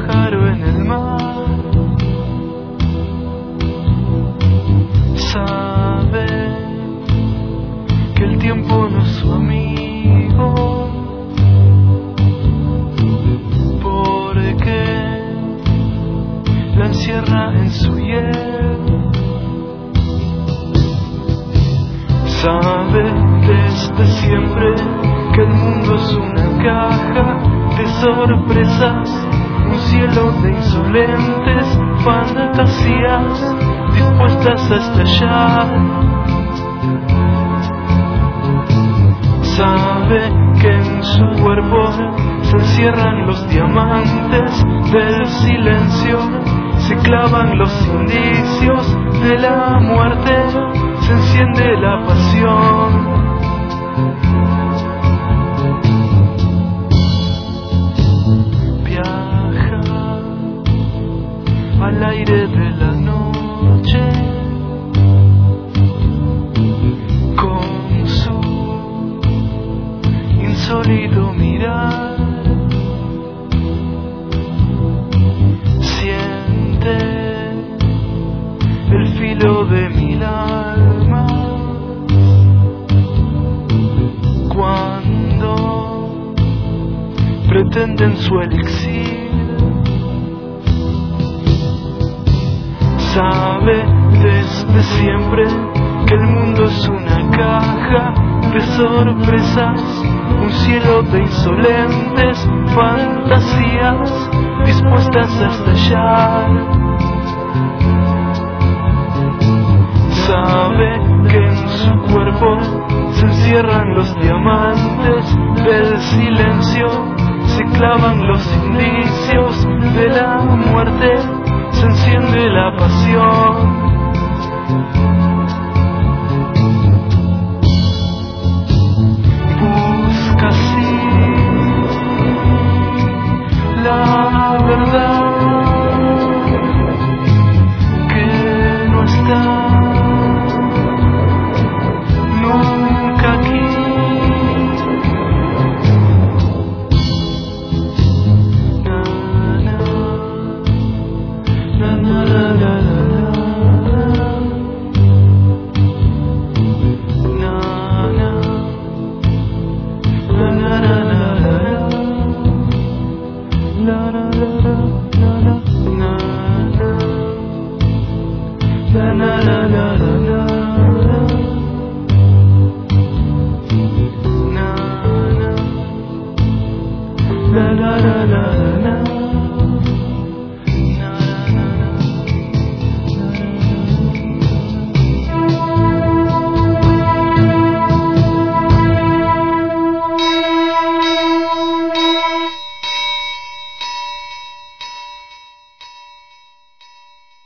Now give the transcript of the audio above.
pájaro en el mar sabe que el tiempo no es su amigo, porque la encierra en su hiel. Sabe desde siempre que el mundo es una caja de sorpresas, un cielo de insolentes fantasías dispuestas a estallar. Sabe que en su cuerpo se encierran los diamantes del silencio, se clavan los indicios de la muerte, se enciende la pasión. Viaja al aire de la noche con su insólito mirar. Siente el filo de mil almas cuando pretenden su elixir. Sabe desde siempre que el mundo es una caja de sorpresas, un cielo de insolentes fantasías dispuestas a estallar. Sabe que en su cuerpo se encierran los diamantes del silencio, se clavan los indicios de la muerte, se enciende la pasión.